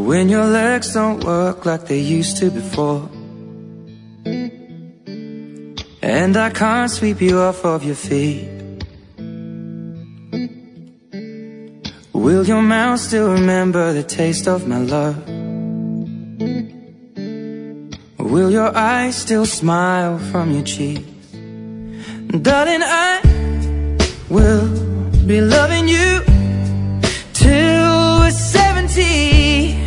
When your legs don't work like they used to before, and I can't sweep you off of your feet, will your mouth still remember the taste of my love? Will your eyes still smile from your cheeks? Darling, I will be loving you till we're 70.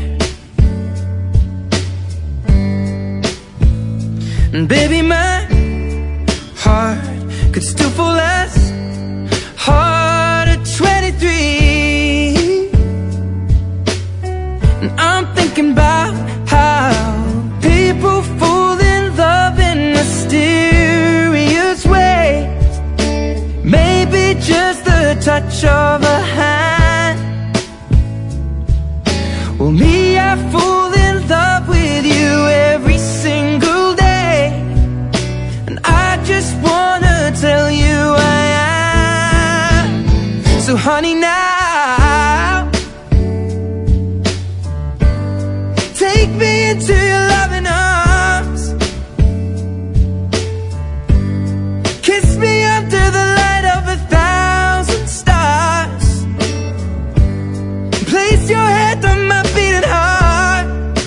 And baby, my heart could still fall as hard at 23. And I'm thinking about how people fall in love in mysterious ways. Maybe just the touch of a hand. Well, me, I fall in love with you every single day, and I just wanna tell you I am. So honey, now take me into your loving arms, kiss me under the light of 1,000 stars, place your head on my beating heart.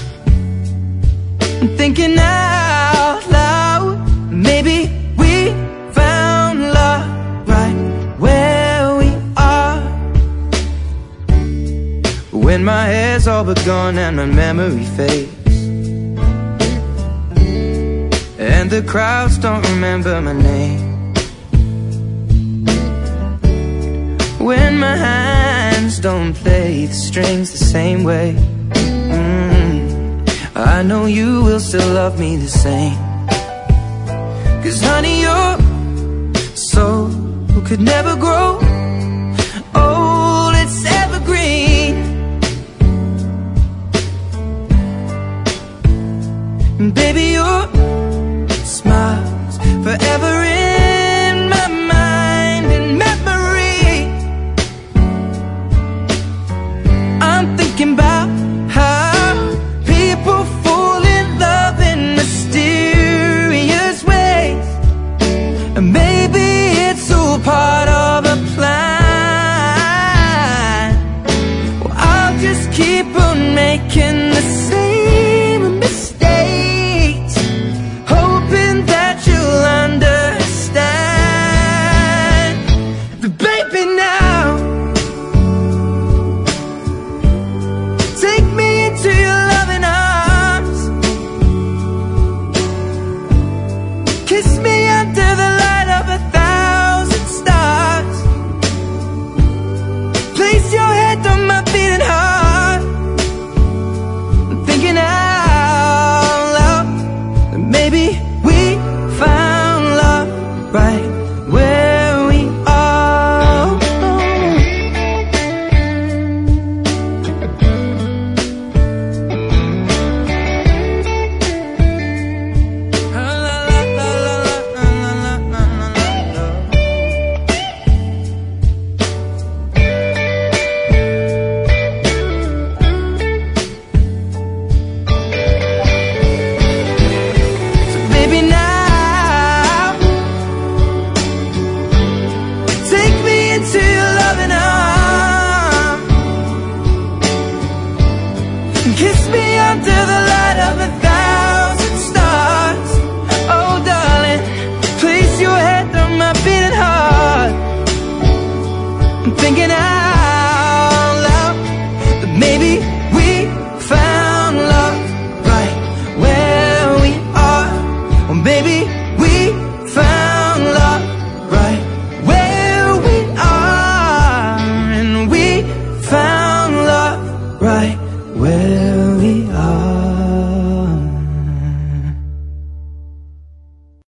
I'm thinking out loud, maybe we found love right where we are. When my hair's all but gone and my memory fades, and the crowds don't remember my name, when my hands don't play the strings the same way, I know you will still love me the same. 'Cause honey, your soul could never grow old, it's evergreen. And baby, your smile's forever in my mind and memory. I'm thinking about how people fall in love in mysterious ways, and maybe it's all part of a plan. Well, I'll just keep on making the same mistakes, hoping that you'll understand. But baby, now take me into your loving arms, kiss me under the light of 1,000 stars, place your head on my beating heart. I'm thinking out loud that maybe we found love right where we are. So baby, now take me into your loving arms, kiss me under the light of 1,000